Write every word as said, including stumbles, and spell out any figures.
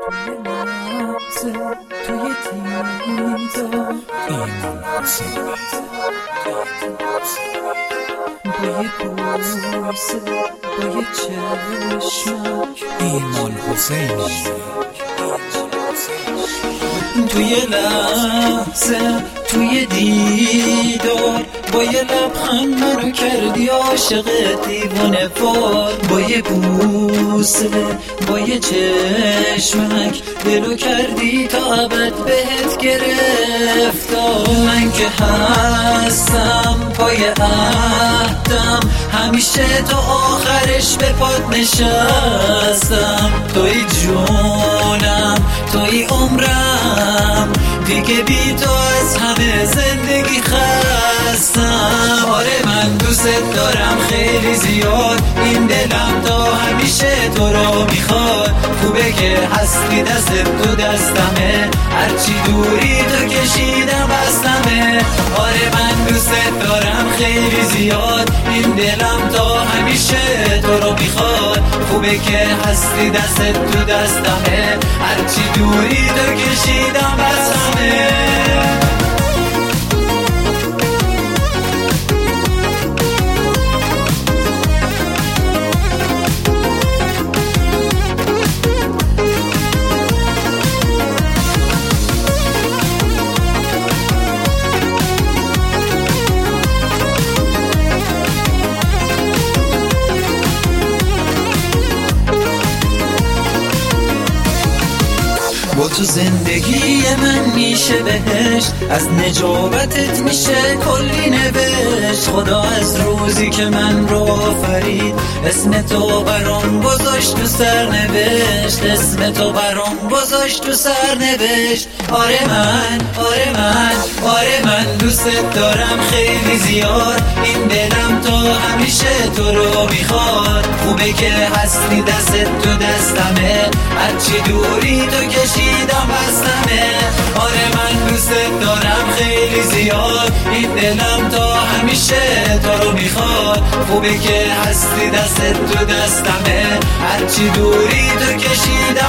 لحظه توی دیدار ایمان حسینی با یه بوسه با یه چشمک ایمان حسینی توی لحظه توی دیدار با یه لبخند منو کردی عاشق دیوانه وار با یه بوسه با یه چشمک دلو کردی تا ابد بهت گرفتار من که هستم پای عهدم همیشه تا آخرش به پات نشستم توی جونم توی عمرم دیگه بی تو از همه زندگی خستم آره من دوست دارم خیلی زیاد این دلم تا همیشه تو رو میخواد خوبه که هستی دست تو دستمه هرچی دوری تو کشیدم بستمه آره من دوست دارم خیلی زیاد این دلم تا همیشه تو رو میخواد خوبه که هستی دست تو دستمه هرچی دوری تو کشیدم بستمه با تو زندگی من میشه بهشت از نجابتت میشه کلی نوشت خدا از روزی که من رو آفرید اسم تو برام گذاشت تو سرنوشت اسم تو برام گذاشت تو سرنوشت آره من آره من آره من دوست دارم خیلی زیاد این دلم تا همیشه تو رو میخواد خوبه که هستی دست تو دستمه هرچی دوری تو کشیدم بستمه آره من دوست دارم خیلی زیاد این دلم تا همیشه تو رو میخواد خوبه که هستی دست تو دستمه هرچی دوری تو کشیدم